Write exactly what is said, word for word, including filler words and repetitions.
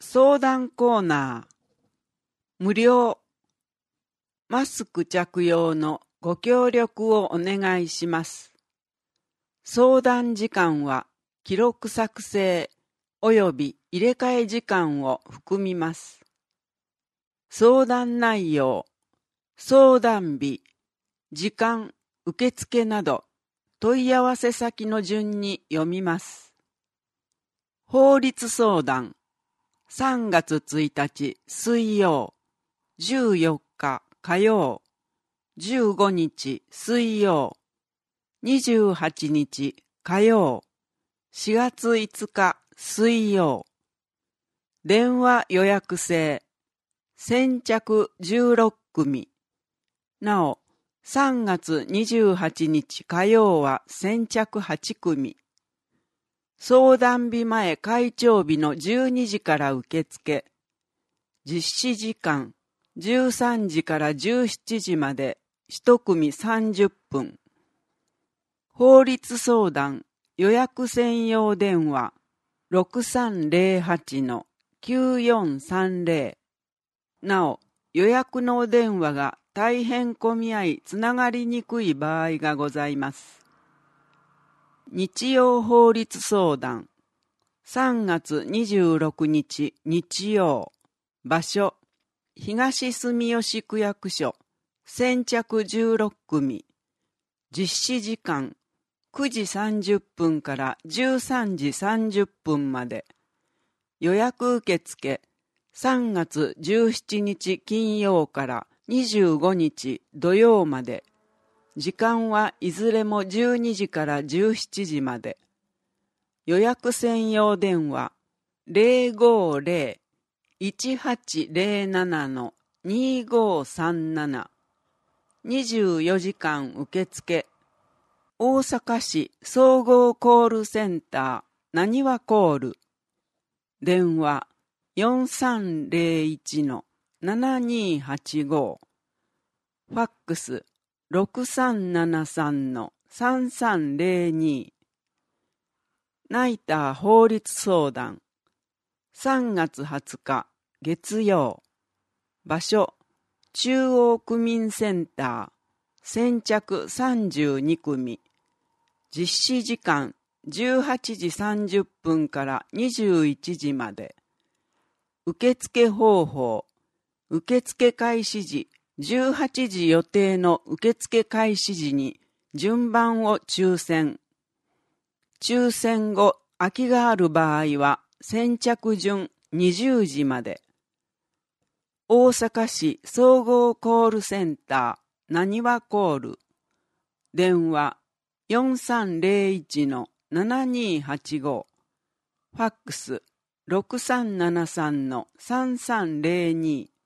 相談コーナー。無料。マスク着用のご協力をお願いします。相談時間は記録作成および入れ替え時間を含みます。相談内容、相談日、時間、受付など問い合わせ先の順に読みます。法律相談。さんがつついたち水曜、じゅうよっか火曜、じゅうごにち水曜、にじゅうはちにち火曜、しがついつか水曜。電話予約制、先着じゅうろっくみ。なお、さんがつにじゅうはちにち火曜は先着はちくみ。相談日前開帳日のじゅうにじから受付。実施時間じゅうさんじからじゅうしちじまでいちくみさんじゅっぷん。法律相談予約専用電話 ろくさんぜろはちのきゅうよんさんぜろ。なお、予約のお電話が大変混み合いつながりにくい場合がございます。日曜法律相談。さんがつにじゅうろくにち日曜。場所、東住吉区役所。先着じゅうろっくみ。実施時間くじさんじゅっぷんからじゅうさんじさんじゅっぷんまで。予約受付さんがつじゅうしちにち金曜からにじゅうごにち土曜まで。時間はいずれもじゅうにじからじゅうしちじまで。予約専用電話 ゼロごゼロ いちはちゼロなな のにごさんなな。にじゅうよじかん受付。大阪市総合コールセンターなにわコール。電話よんさんぜろいちのななにはちご。ファックスろくさんななさんのさんさんぜろに。ナイター法律相談。さんがつはつか月曜。場所中央区民センター。先着さんじゅうにくみ。実施時間じゅうはちじさんじゅっぷんからにじゅういちじまで。受付方法。受付開始時じゅうはちじ予定の受付開始時に順番を抽選。抽選後空きがある場合は先着順にじゅうじまで。大阪市総合コールセンターなにわコール。電話よんさんぜろいちのななにはちご。ファックスろくさんななさんのさんさんぜろに。